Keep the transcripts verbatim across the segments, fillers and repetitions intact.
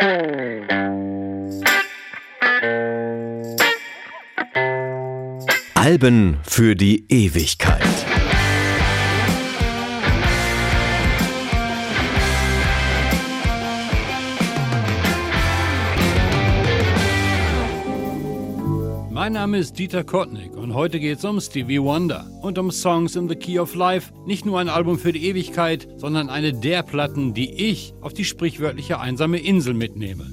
Alben für die Ewigkeit. Mein Name ist Dieter Kottnick und heute geht's um Stevie Wonder und um Songs in the Key of Life. Nicht nur ein Album für die Ewigkeit, sondern eine der Platten, die ich auf die sprichwörtliche einsame Insel mitnehme.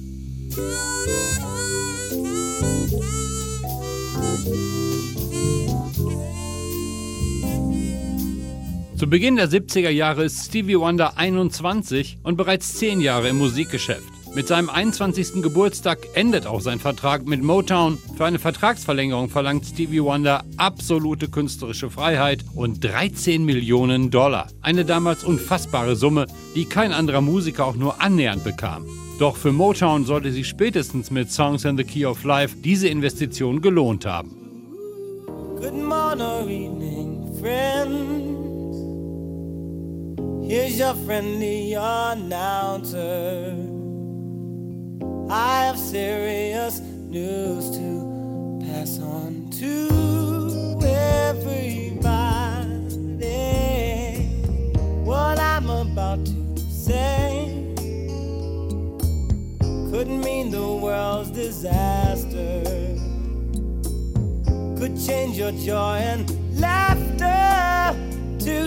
Zu Beginn der siebziger Jahre ist Stevie Wonder einundzwanzig und bereits zehn Jahre im Musikgeschäft. Mit seinem einundzwanzigsten Geburtstag endet auch sein Vertrag mit Motown. Für eine Vertragsverlängerung verlangt Stevie Wonder absolute künstlerische Freiheit und dreizehn Millionen Dollar. Eine damals unfassbare Summe, die kein anderer Musiker auch nur annähernd bekam. Doch für Motown sollte sich spätestens mit Songs in the Key of Life diese Investition gelohnt haben. Good morning, evening, friends. Here's your friendly announcer. I have serious news to pass on to everybody. What I'm about to say could mean the world's disaster, could change your joy and laughter to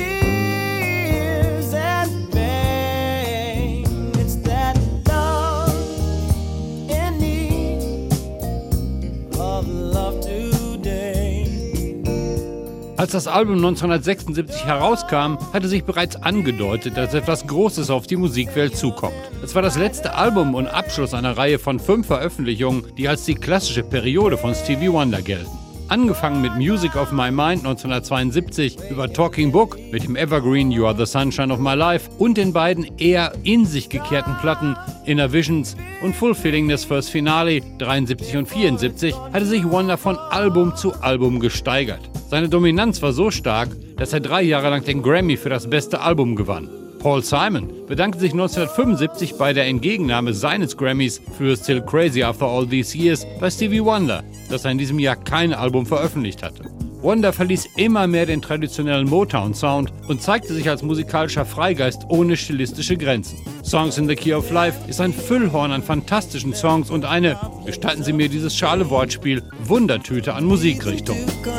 tears and pain. It's that love in need of love today. Als das Album neunzehnhundertsechsundsiebzig herauskam, hatte sich bereits angedeutet, dass etwas Großes auf die Musikwelt zukommt. Es war das letzte Album und Abschluss einer Reihe von fünf Veröffentlichungen, die als die klassische Periode von Stevie Wonder gelten. Angefangen mit Music of My Mind neunzehnhundertzweiundsiebzig, über Talking Book mit dem Evergreen You Are the Sunshine of My Life und den beiden eher in sich gekehrten Platten Inner Visions und Fulfilling fürs Finale dreiundsiebzig und vierundsiebzig, hatte sich Wonder von Album zu Album gesteigert. Seine Dominanz war so stark, dass er drei Jahre lang den Grammy für das beste Album gewann. Paul Simon bedankte sich neunzehnhundertfünfundsiebzig bei der Entgegennahme seines Grammys für Still Crazy After All These Years bei Stevie Wonder, dass er in diesem Jahr kein Album veröffentlicht hatte. Wonder verließ immer mehr den traditionellen Motown-Sound und zeigte sich als musikalischer Freigeist ohne stilistische Grenzen. Songs in the Key of Life ist ein Füllhorn an fantastischen Songs und eine, gestatten Sie mir dieses schale Wortspiel, Wundertüte an Musikrichtung.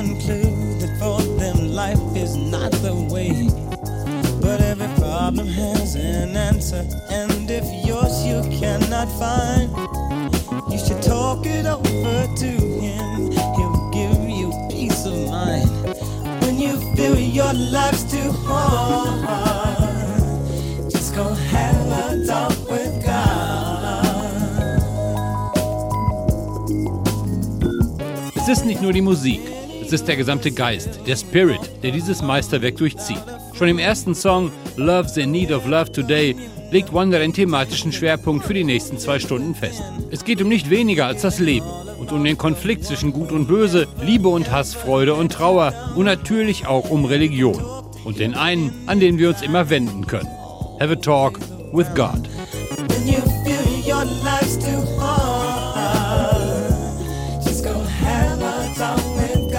But every problem has an answer, and if yours you cannot find, you should talk it over to him. He'll give you peace of mind. When you feel your life's too hard, just go have a talk with God. Es ist nicht nur die Musik, es ist der gesamte Geist, der Spirit, der dieses Meisterwerk durchzieht. Schon im ersten Song Love's in Need of Love Today legt Wonder den thematischen Schwerpunkt für die nächsten zwei Stunden fest. Es geht um nicht weniger als das Leben und um den Konflikt zwischen Gut und Böse, Liebe und Hass, Freude und Trauer und natürlich auch um Religion. Und den einen, an den wir uns immer wenden können. Have a talk with God. When you feel your life's too hard, just go have a talk with God.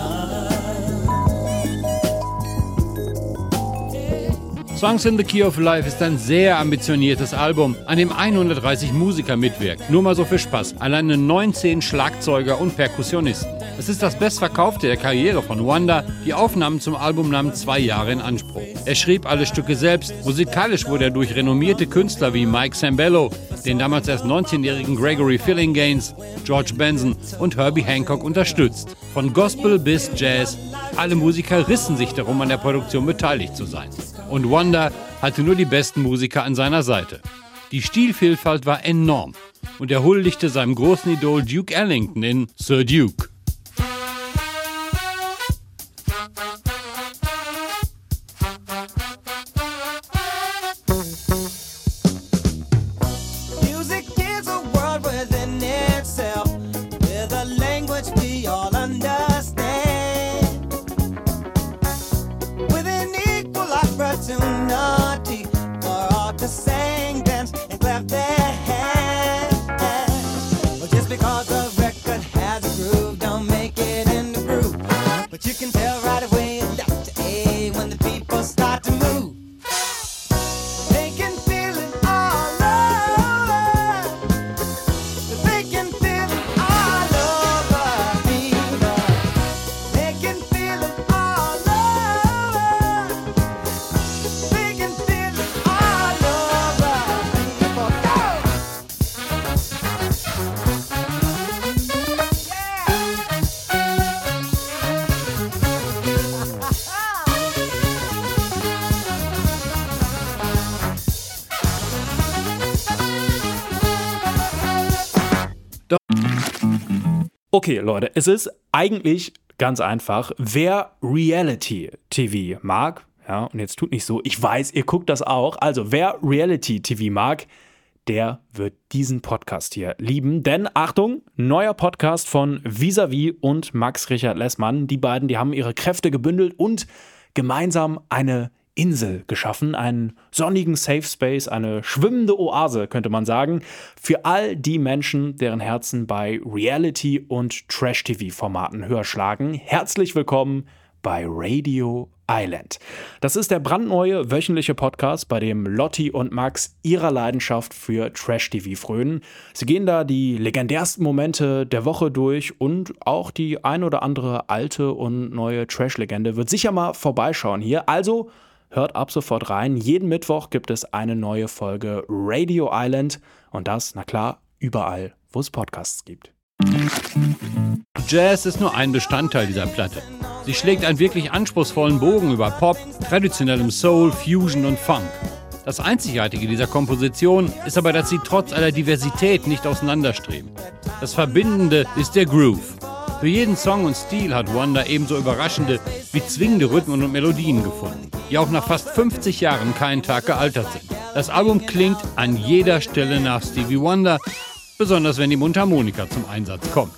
Songs in the Key of Life ist ein sehr ambitioniertes Album, an dem hundertdreißig Musiker mitwirken. Nur mal so für Spaß. Alleine neunzehn Schlagzeuger und Perkussionisten. Es ist das bestverkaufte der Karriere von Wonder. Die Aufnahmen zum Album nahmen zwei Jahre in Anspruch. Er schrieb alle Stücke selbst. Musikalisch wurde er durch renommierte Künstler wie Mike Sambello, den damals erst neunzehnjährigen Gregory Fillinganes, George Benson und Herbie Hancock unterstützt. Von Gospel bis Jazz, alle Musiker rissen sich darum, an der Produktion beteiligt zu sein. Und Wonder hatte nur die besten Musiker an seiner Seite. Die Stilvielfalt war enorm und er huldigte seinem großen Idol Duke Ellington in Sir Duke. Music is a world within itself, with a language we all understand, with an equal opportunity for all to sing, dance, and clap their hands. Okay, Leute, es ist eigentlich ganz einfach. Wer Reality-T V mag, ja, und jetzt tut nicht so, ich weiß, ihr guckt das auch, also wer Reality-T V mag, der wird diesen Podcast hier lieben. Denn, Achtung, neuer Podcast von Vis-a-vis und Max Richard Lessmann. Die beiden, die haben ihre Kräfte gebündelt und gemeinsam eine Insel geschaffen, einen sonnigen Safe Space, eine schwimmende Oase, könnte man sagen, für all die Menschen, deren Herzen bei Reality- und Trash-T V-Formaten höher schlagen. Herzlich willkommen bei Radio Island. Das ist der brandneue wöchentliche Podcast, bei dem Lotti und Max ihrer Leidenschaft für Trash-T V frönen. Sie gehen da die legendärsten Momente der Woche durch und auch die ein oder andere alte und neue Trash-Legende wird sicher mal vorbeischauen hier. Also hört ab sofort rein. Jeden Mittwoch gibt es eine neue Folge Radio Island und das, na klar, überall, wo es Podcasts gibt. Jazz ist nur ein Bestandteil dieser Platte. Sie schlägt einen wirklich anspruchsvollen Bogen über Pop, traditionellem Soul, Fusion und Funk. Das Einzigartige dieser Komposition ist aber, dass sie trotz aller Diversität nicht auseinanderstreben. Das Verbindende ist der Groove. Für jeden Song und Stil hat Wonder ebenso überraschende wie zwingende Rhythmen und Melodien gefunden, die auch nach fast fünfzig Jahren keinen Tag gealtert sind. Das Album klingt an jeder Stelle nach Stevie Wonder, besonders wenn die Mundharmonika zum Einsatz kommt.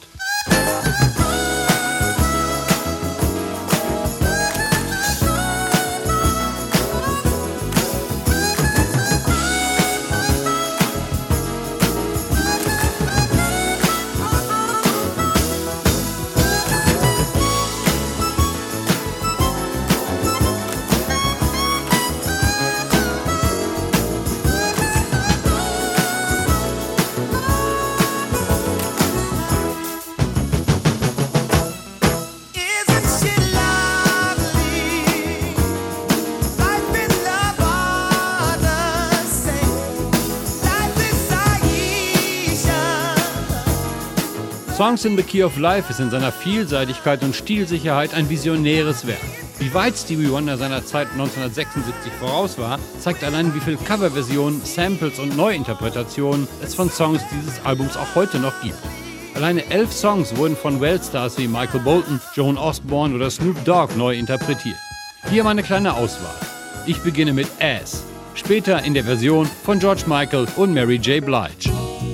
Songs in the Key of Life ist in seiner Vielseitigkeit und Stilsicherheit ein visionäres Werk. Wie weit Stevie Wonder seiner Zeit neunzehnhundertsechsundsiebzig voraus war, zeigt allein, wie viele Coverversionen, Samples und Neuinterpretationen es von Songs dieses Albums auch heute noch gibt. Alleine elf Songs wurden von Weltstars wie Michael Bolton, Joan Osborne oder Snoop Dogg neu interpretiert. Hier mal eine kleine Auswahl. Ich beginne mit Ass, später in der Version von George Michael und Mary J. Blige.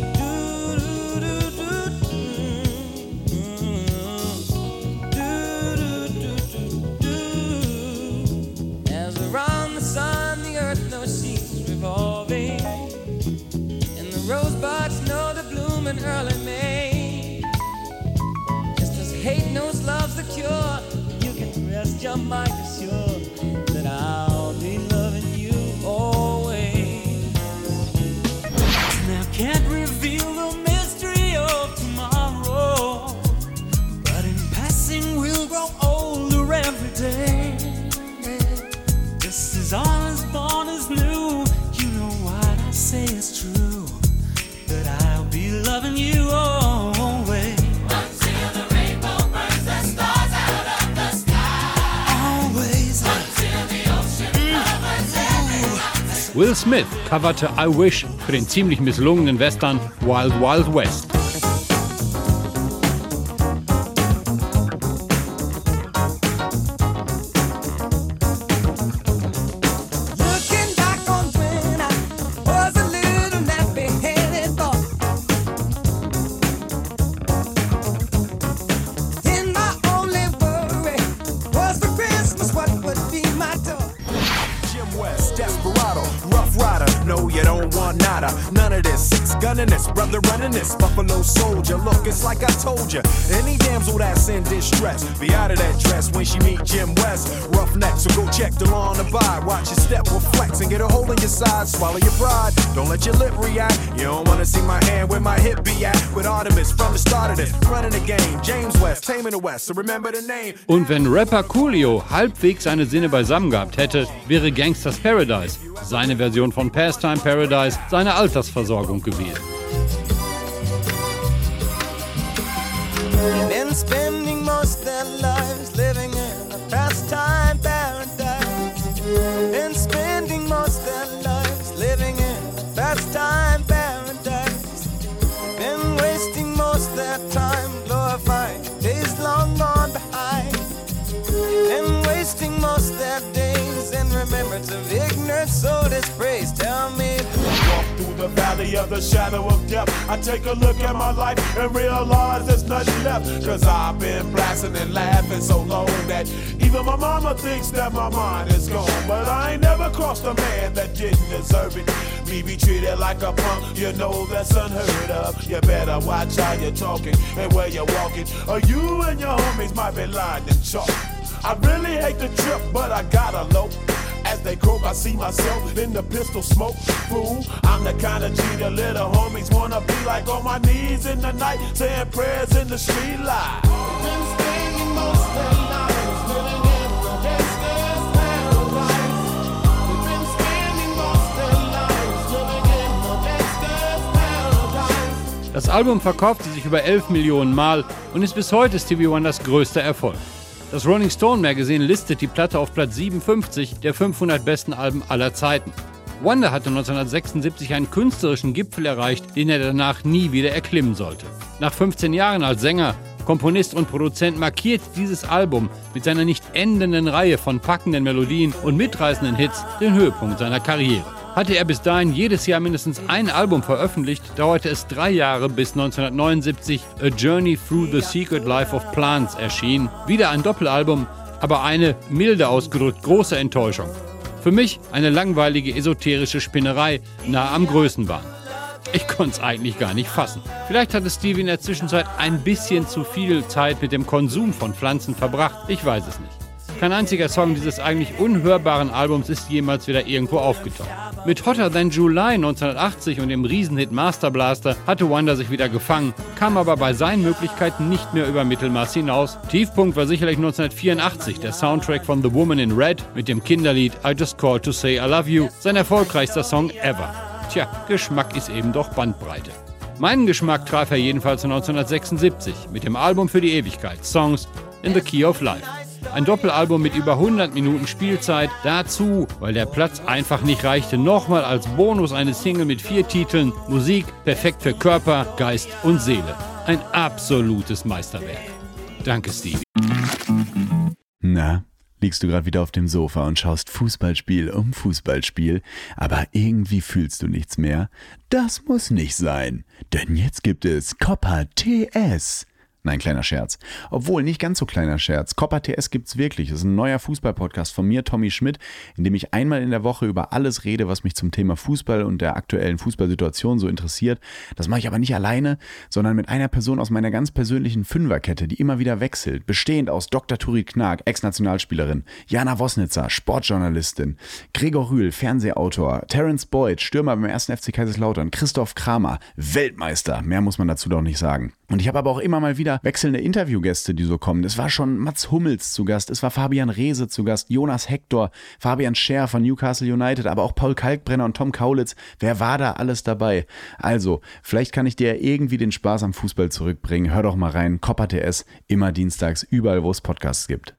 Your mind is sure that I'll be loving you always. Now can't reveal the mystery of tomorrow, but in passing we'll grow older every day. This is all as born as new. You know what I say is true, that I'll be loving you always. Will Smith coverte I Wish für den ziemlich misslungenen Western Wild Wild West. Brother running this Buffalo Soldier. Look, it's like I told you. Any damsel that's in distress, be out of that dress when she meet Jim West. Roughneck, so go check the law on the by. Watch your step will flex and get a hole in your side. Swallow your pride, don't let your lip react. You don't wanna see my hand where my hip be at. With Artemis from the start of this, running the game. James West, taming the West, so remember the name. Und wenn Rapper Coolio halbwegs seine Sinne beisammen gehabt hätte, wäre Gangsta's Paradise, seine Version von Pastime Paradise, seine Altersversorgung gewesen. Been spending most their lives living in a pastime paradise. Been spending most their lives living in a pastime paradise. Been wasting most their time glorifying remembrance of ignorance, so dispraise. Tell me, Walk through the valley of the shadow of death. I take a look at my life and realize there's nothing left. Cause I've been blasting and laughing so long that even my mama thinks that my mind is gone. But I ain't never crossed a man that didn't deserve it. Me be treated like a punk, you know that's unheard of. You better watch how you're talking and where you're walking, or you and your homies might be lying in chalk. I really hate the trip, but I gotta low. As they croak, I see myself in the pistol smoke. Fool, I'm the kind of G the little homies wanna be like, on my knees in the night, saying prayers in the street light. Been spending most their lives living in the gangster's paradise. We've been spending most their lives living in the gangster's paradise. Das Album verkaufte sich über elf Millionen Mal und ist bis heute Stevie Wonders größter Erfolg. Das Rolling Stone Magazine listet die Platte auf Platz siebenundfünfzig der fünfhundert besten Alben aller Zeiten. Wonder hatte neunzehnhundertsechsundsiebzig einen künstlerischen Gipfel erreicht, den er danach nie wieder erklimmen sollte. Nach fünfzehn Jahren als Sänger, Komponist und Produzent markiert dieses Album mit seiner nicht endenden Reihe von packenden Melodien und mitreißenden Hits den Höhepunkt seiner Karriere. Hatte er bis dahin jedes Jahr mindestens ein Album veröffentlicht, dauerte es drei Jahre, bis neunzehnhundertneunundsiebzig A Journey Through the Secret Life of Plants erschien. Wieder ein Doppelalbum, aber eine, milde ausgedrückt, große Enttäuschung. Für mich eine langweilige esoterische Spinnerei, nah am Größenwahn. Ich konnte es eigentlich gar nicht fassen. Vielleicht hatte Stevie in der Zwischenzeit ein bisschen zu viel Zeit mit dem Konsum von Pflanzen verbracht, ich weiß es nicht. Kein einziger Song dieses eigentlich unhörbaren Albums ist jemals wieder irgendwo aufgetaucht. Mit Hotter Than July neunzehnhundertachtzig und dem Riesenhit Master Blaster hatte Wonder sich wieder gefangen, kam aber bei seinen Möglichkeiten nicht mehr über Mittelmaß hinaus. Tiefpunkt war sicherlich neunzehnhundertvierundachtzig, der Soundtrack von The Woman in Red mit dem Kinderlied I Just Called to Say I Love You, sein erfolgreichster Song ever. Tja, Geschmack ist eben doch Bandbreite. Meinen Geschmack traf er jedenfalls neunzehnhundertsechsundsiebzig mit dem Album für die Ewigkeit, Songs in the Key of Life. Ein Doppelalbum mit über hundert Minuten Spielzeit. Dazu, weil der Platz einfach nicht reichte, nochmal als Bonus eine Single mit vier Titeln. Musik perfekt für Körper, Geist und Seele. Ein absolutes Meisterwerk. Danke, Stevie. Na, liegst du gerade wieder auf dem Sofa und schaust Fußballspiel um Fußballspiel, aber irgendwie fühlst du nichts mehr? Das muss nicht sein, denn jetzt gibt es Copa T S. Nein, kleiner Scherz. Obwohl, nicht ganz so kleiner Scherz. Copa T S gibt's wirklich. Das ist ein neuer Fußball-Podcast von mir, Tommy Schmidt, in dem ich einmal in der Woche über alles rede, was mich zum Thema Fußball und der aktuellen Fußballsituation so interessiert. Das mache ich aber nicht alleine, sondern mit einer Person aus meiner ganz persönlichen Fünferkette, die immer wieder wechselt. Bestehend aus Doktor Turit Knag, Ex-Nationalspielerin, Jana Wosnitzer, Sportjournalistin, Gregor Rühl, Fernsehautor, Terence Boyd, Stürmer beim ersten F C Kaiserslautern, Christoph Kramer, Weltmeister. Mehr muss man dazu doch nicht sagen. Und ich habe aber auch immer mal wieder wechselnde Interviewgäste, die so kommen. Es war schon Mats Hummels zu Gast, es war Fabian Reese zu Gast, Jonas Hector, Fabian Scher von Newcastle United, aber auch Paul Kalkbrenner und Tom Kaulitz. Wer war da alles dabei? Also, vielleicht kann ich dir irgendwie den Spaß am Fußball zurückbringen. Hör doch mal rein, Copa T S, immer dienstags, überall wo es Podcasts gibt.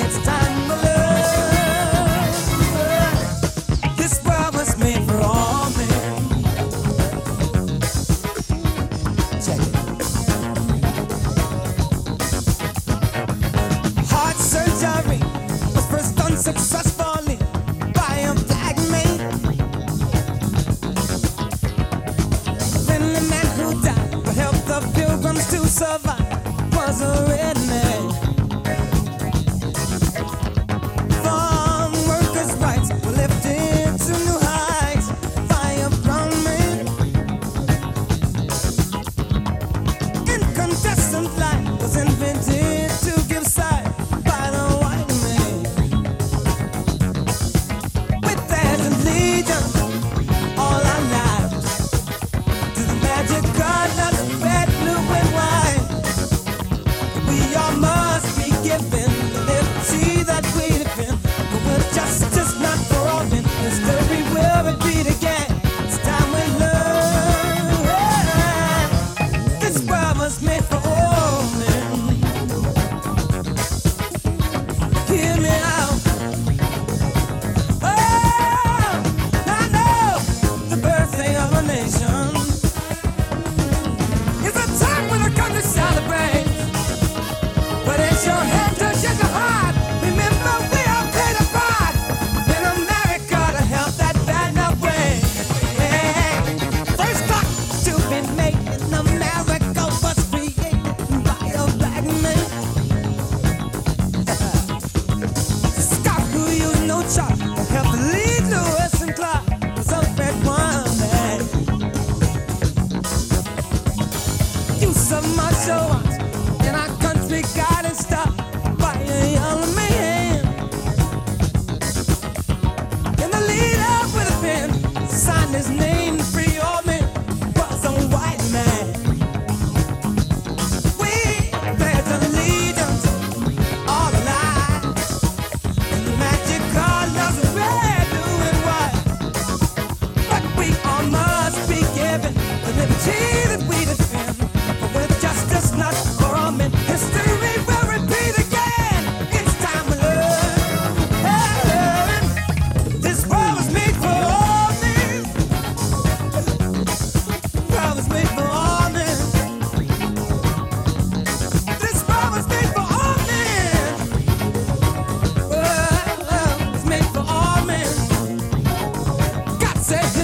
This world was made for all survive was a redneck. Farm workers' rights were lifted to new heights by a brown man. Incandescent light was invented to give sight by the white man. With that allegiance all our lives to the magic colors of red, blue, and white. We all must be given the liberty that we defend. But with justice not for all men, history will repeat again. It's time we learn. This world was made for all men. Hear me out. Oh, I know the birthday of a nation is a time when the country celebrates. But it's your head touches your heart. Remember, we all paid a part in America to help that bad enough way. First clock to be made in America was created by a black man. Scott, who used no chart, helped lead Lewis and Clark was a red one man. Use of martial arts in our country got it stopped by a young man. And the leader with a pen signed his name, free all men, was a white man. We pledge allegiance all alive in the magic colors of red, blue, and white. But we all must be given the liberty that we defend. But with justice not for all men, history will repeat again. It's time we learn. Learn. This world was made for all men. World was made for all men. This world was made for all men. World was made for all men. God said